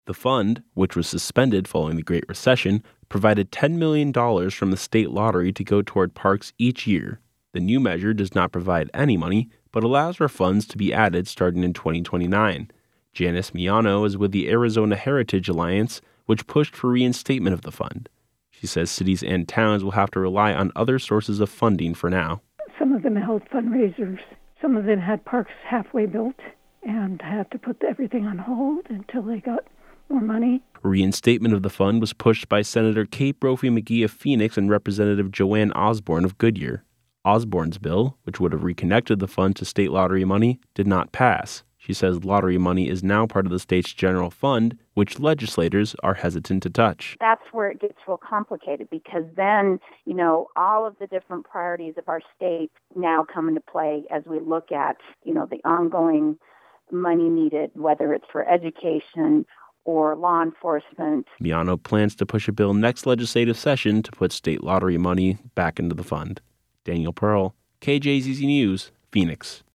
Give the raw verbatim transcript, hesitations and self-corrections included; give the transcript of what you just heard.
The fund, which was suspended following the Great Recession, provided ten million dollars from the state lottery to go toward parks each year. The new measure does not provide any money, but allows for funds to be added starting in twenty twenty-nine. Janice Miano is with the Arizona Heritage Alliance, which pushed for reinstatement of the fund. She says cities and towns will have to rely on other sources of funding for now. Some of them held fundraisers. Some of them had parks halfway built and had to put everything on hold until they got more money. Reinstatement of the fund was pushed by Senator Kate Brophy McGee of Phoenix and Representative Joanne Osborne of Goodyear. Osborne's bill, which would have reconnected the fund to state lottery money, did not pass. She says lottery money is now part of the state's general fund, which legislators are hesitant to touch. That's where it gets real complicated because then, you know, all of the different priorities of our state now come into play as we look at, you know, the ongoing money needed, whether it's for education or law enforcement. Miano plans to push a bill next legislative session to put state lottery money back into the fund. Daniel Pearl, K J Z Z News, Phoenix.